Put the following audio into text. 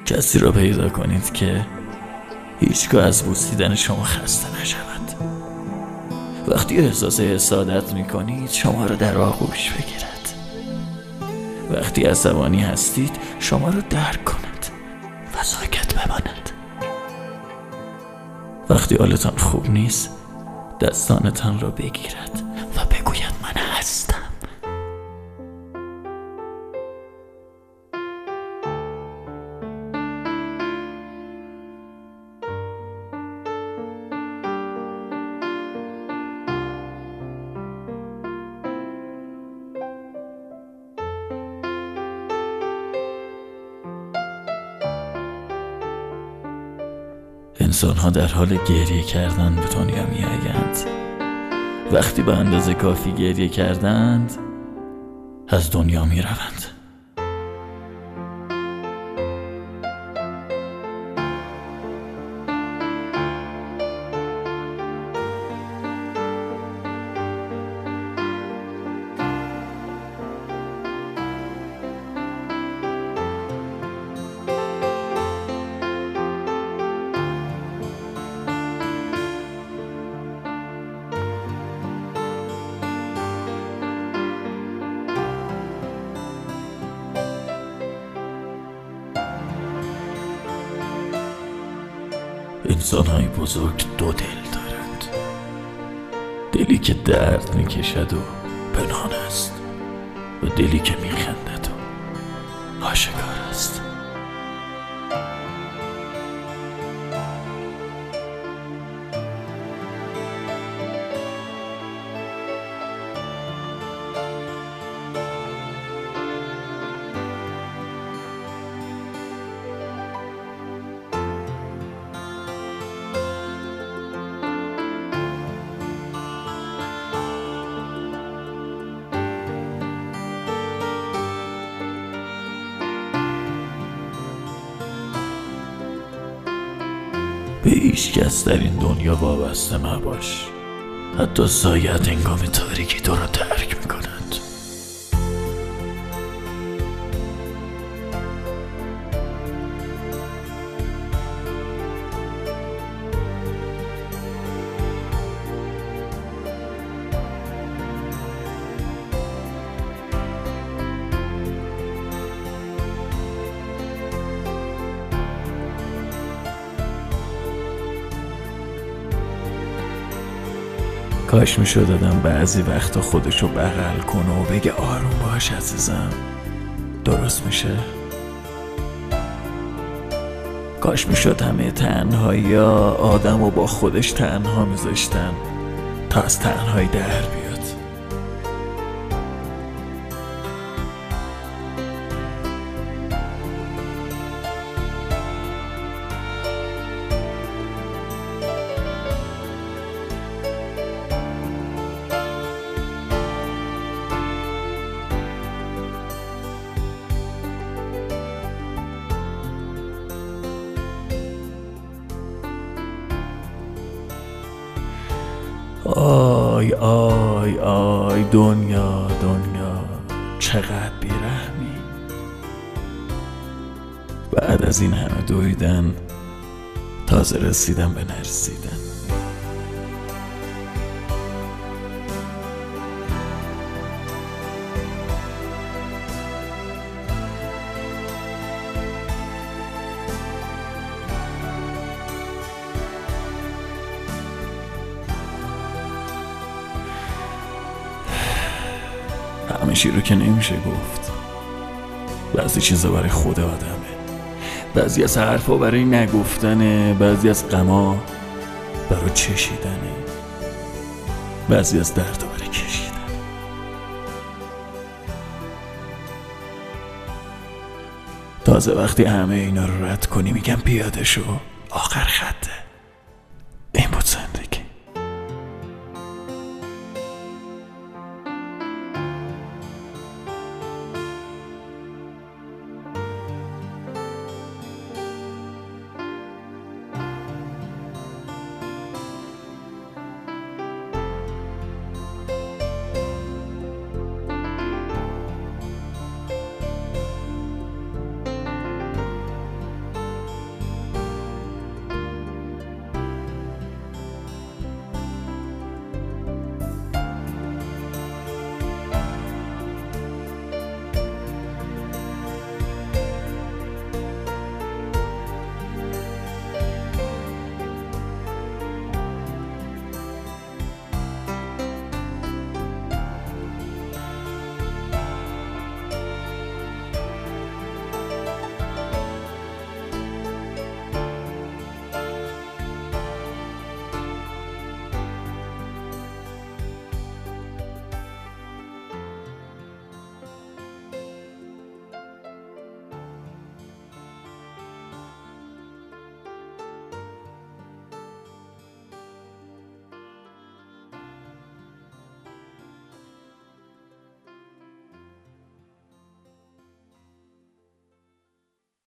کسی را پیدا کنید که هیچگاه از بوسیدن شما خسته نشود. وقتی احساس حسادت میکنید شما را در آغوش بگیرد. وقتی عصبانی هستید شما را درک کند و ساکت بماند. وقتی حالتان خوب نیست دستانتان را بگیرد و بگوید من هستم. انسان‌ها در حال گریه کردن به دنیا می‌آیند. وقتی به اندازه کافی گریه کردند از دنیا می‌روند. انسان‌های بزرگ دو دل دارند، دلی که درد می‌کشد و پنهان است و دلی که می‌خندد و آشکار است. به هیچ کس در این دنیا وابسته مباش، حتی سایه‌ات هنگام تاریکی تو را ترک می‌کند. کاش میشد آدم بعضی وقتا خودشو بغل کنه و بگه آروم باش عزیزم، درست میشه. کاش میشد همه تنهایی ها آدم رو با خودش تنها میذاشتن تا از تنهایی در بیاد. آی آی آی دنیا دنیا چقدر بیرحمی. بعد از این همه دویدن تازه رسیدم به نرسیدن. همه چی رو که نمیشه گفت. بعضی چیزا برای خود آدمه، بعضی از حرفا برای نگفتنه، بعضی از غما برای چشیدنه، بعضی از دردا برای کشیدن. تازه وقتی همه اینا رو رد کنی میگم پیاده شو، آخر خطه.